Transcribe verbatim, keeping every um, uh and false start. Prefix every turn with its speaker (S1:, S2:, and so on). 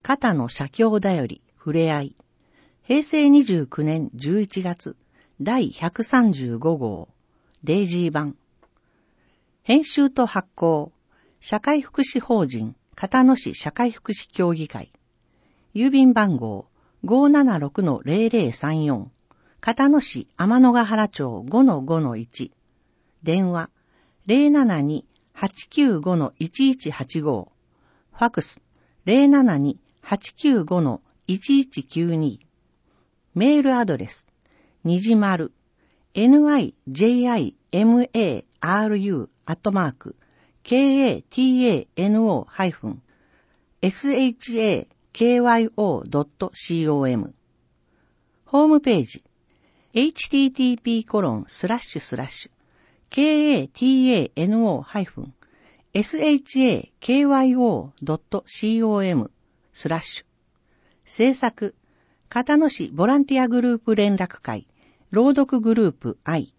S1: 片野社協だよりふれあい。へいせいにじゅうきゅうねんじゅういちがつだいひゃくさんじゅうごごうデイジー版。編集と発行社会福祉法人片野市社会福祉協議会。郵便番号 ごーななろくのぜろぜろさんよん 片野市天のヶ原町 ごのごのいち。電話 ゼロななに はちきゅうごのいちいちはちご。ファクス ゼロななに はちきゅうごのいちいちきゅうに。メールアドレスにじまる ニジマル アットマーク ケーエーティーエーエヌオー ハイフン エスエイチエーケーワイオー ドット コム。ホームページ エイチティーティーピーコロンスラッシュスラッシュケーエーティーエーエヌオー ハイフン エスエイチエーケーワイオー ドット コム スラッシュ。制作片野市ボランティアグループ連絡会朗読グループ I